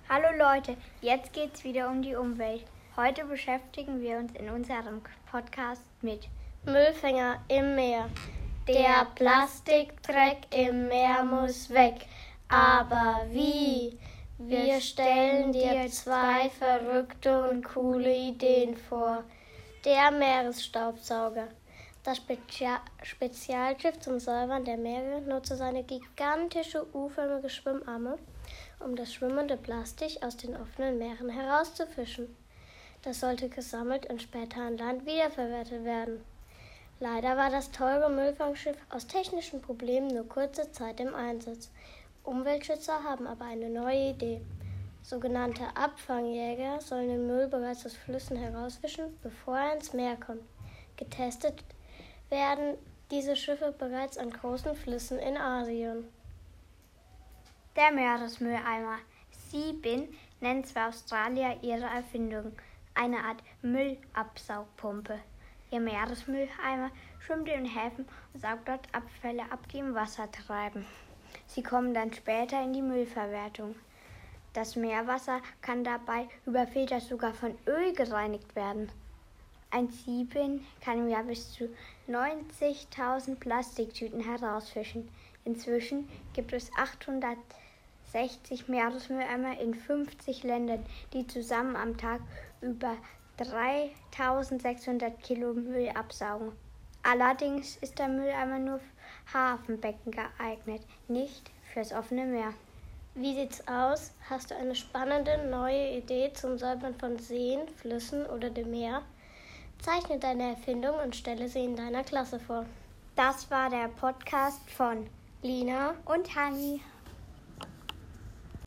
Hallo Leute, jetzt geht's wieder um die Umwelt. Heute beschäftigen wir uns in unserem Podcast mit Müllfänger im Meer. Der Plastikdreck im Meer muss weg. Aber wie? Wir stellen dir 2 verrückte und coole Ideen vor. Der Meeresstaubsauger. Das Spezialschiff zum Säubern der Meere nutzte seine gigantische U-förmige Schwimmarme, um das schwimmende Plastik aus den offenen Meeren herauszufischen. Das sollte gesammelt und später an Land wiederverwertet werden. Leider war das teure Müllfangschiff aus technischen Problemen nur kurze Zeit im Einsatz. Umweltschützer haben aber eine neue Idee. Sogenannte Abfangjäger sollen den Müll bereits aus Flüssen herausfischen, bevor er ins Meer kommt. Getestet werden diese Schiffe bereits an großen Flüssen in Asien. der Meeresmülleimer. Sea-Bin nennt zwar Australier ihre Erfindung, eine Art Müllabsaugpumpe. Ihr Meeresmülleimer schwimmt in Häfen und saugt dort Abfälle ab, die im Wasser treiben. Sie kommen dann später in die Müllverwertung. Das Meerwasser kann dabei über Filter sogar von Öl gereinigt werden. Ein Sea-Bin kann im Jahr bis zu 90.000 Plastiktüten herausfischen. Inzwischen gibt es 860 Meeresmülleimer in 50 Ländern, die zusammen am Tag über 3.600 Kilo Müll absaugen. Allerdings ist der Mülleimer nur für Hafenbecken geeignet, nicht fürs offene Meer. Wie sieht's aus? Hast du eine spannende neue Idee zum Säubern von Seen, Flüssen oder dem Meer? Zeichne deine Erfindung und stelle sie in deiner Klasse vor. Das war der Podcast von Lina und Hani.